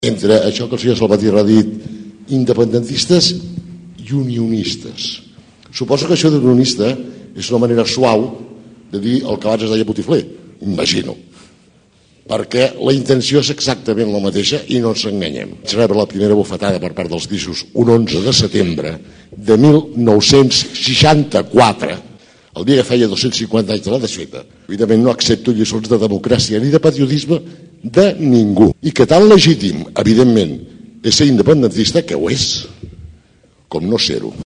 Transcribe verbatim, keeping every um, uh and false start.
Entre això que el senyor Salvatierra ha dit, independentistes i unionistes. Suposo que això d'unionista és una manera suau de dir el que abans es deia botifler, imagino. Perquè la intenció és exactament la mateixa i no ens enganyem. Vaig rebre la primera bufetada per part dels guixos un onze de setembre de mil nou-cents seixanta-quatre, el dia que feia dos-cents cinquanta anys de la desfeta. Evidentment no accepto lliçons de democràcia ni de patriotisme de ningú. I que tan legítim, evidentment, és ser independentista, que ho és, com no ser-ho.